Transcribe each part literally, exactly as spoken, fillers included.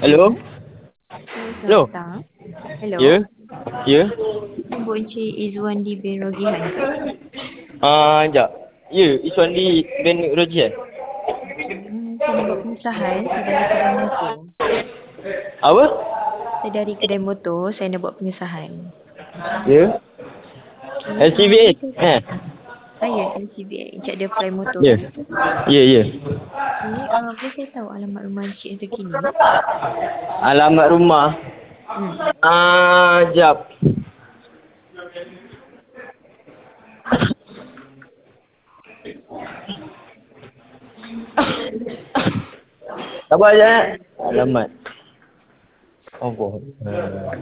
Hello? Hello, selamat Hello? petang. Hello. Ya? Ya? Nombor Encik Izwandi bin Rogihan ke? Ah, sekejap. Ya, Iswandi bin Rojian. Hmm, saya nak buat pengesahan. Saya dari kedai motor. Apa? Saya dari kedai motor. Saya nak buat pengesahan. Ya? Okey, uh, boleh L C V eight? saya... Eh? Ah, ya, L C B. Encik ada fly motor Ya. kan? Ya, ya. Okey, uh, boleh saya tahu alamat rumah Encik yang terkini? Alamat rumah? Hmm. Ah, sekejap. Sabar je, eh? Alamat. Apa? Uh,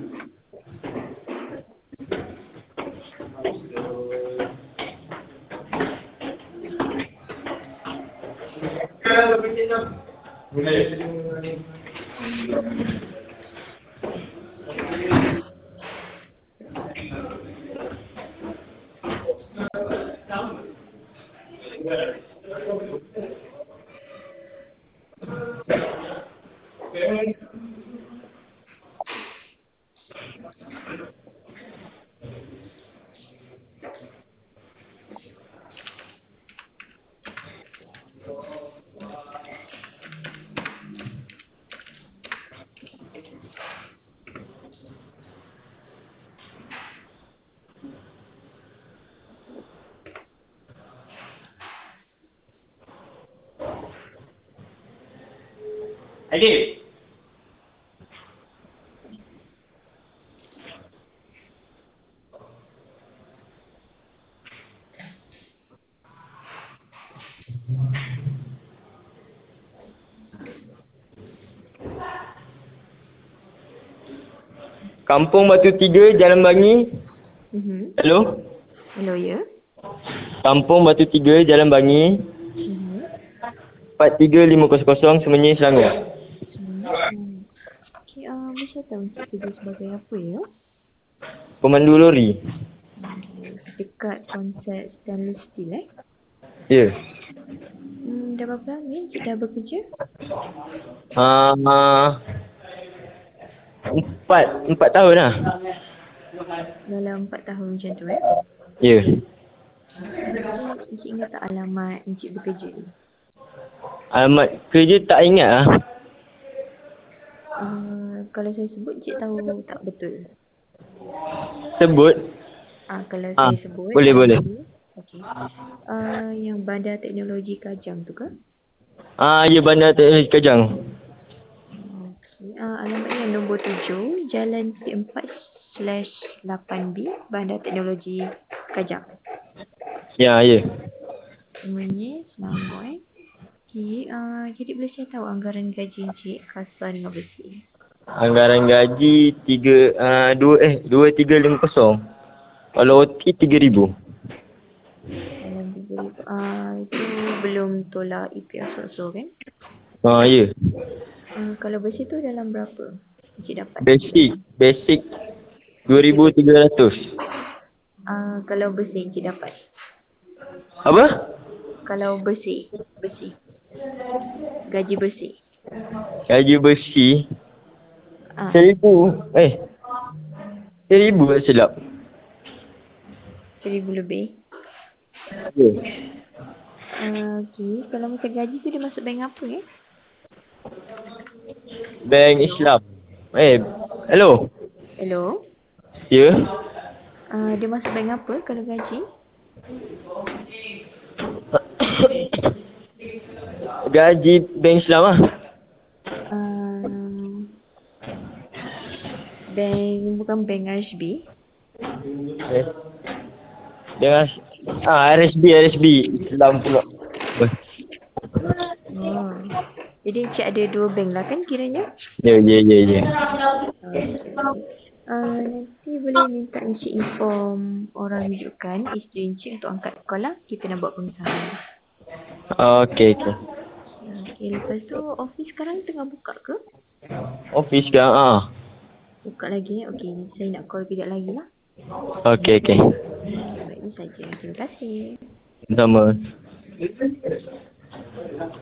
Adik. Kampung Batu Tiga, Jalan Bangi. Mm-hmm. Hello? Hello, ya? Kampung Batu Tiga, Jalan Bangi. Mm-hmm. empat tiga lima kosong kosong, Semenyi, Selangor. Hmm. Okey, uh, boleh saya tahu Encik kerja sebagai apa ya? Pemandu lori. Okay. Dekat konsep stainless steel eh? Ya. Hmm, dah berapa lama Encik dah bekerja? Ah, ah, empat, empat tahun lah. Dalam empat tahun macam tu eh? Ya. Encik, Encik ingat tak alamat Encik bekerja ni? Alamat kerja tak ingat lah. Uh, kalau saya sebut Encik tahu tak betul? Sebut. Ah, kalau Ah, saya sebut boleh, boleh. barangkali. Okey. Uh, yang Bandar Teknologi Kajang tu ke? Ah, ya, Bandar Teknologi Kajang. Okey. Uh, alamatnya nombor tujuh, Jalan T empat slash lapan B, Bandar Teknologi Kajang. Ya, ya. Semuanya Selangor eh. Okey, uh, jadi boleh saya tahu anggaran gaji Encik kasar dengan bersih? Anggaran gaji tiga, ah, dua, eh, dua tiga lima kosong. Kalau O T tiga ribu. Dalam tiga ribu. Uh, itu belum tolak E P F so kan? Ah, ya. Uh, kalau bersih tu dalam berapa Encik dapat? Basic, basic dua Basic ribu berapa? tiga ratus. Uh, kalau bersih Encik dapat? Apa? Kalau bersih, bersih. Gaji bersih. Gaji bersih Ah, seribu. Eh, seribu tak silap. seribu lebih. Ya. Uh, Okey, kalau macam gaji tu dia masuk bank apa eh? Bank Islam. Eh, hello. Hello? Ya. Uh, dia masuk bank apa kalau gaji? Gaji Bank Islam lah. Uh, bank, bukan bank R H B. Eh. Dengan ah, R S B, R S B Islam pula. Oh. Jadi Encik ada dua bank lah kan kiranya? Ya, ya, ya, ya. Okey. Uh, nanti boleh minta Encik inform orang rujukan isteri Encik untuk angkat call lah. Kita nak buat pengesahan. Okey, okey. Okey, lepas tu office sekarang tengah buka ke? Office ke? Ah. Buka lagi eh? Okey, saya nak call kejap lagi lah. Okey, okey. Baik, ini saja. Terima kasih. Sama.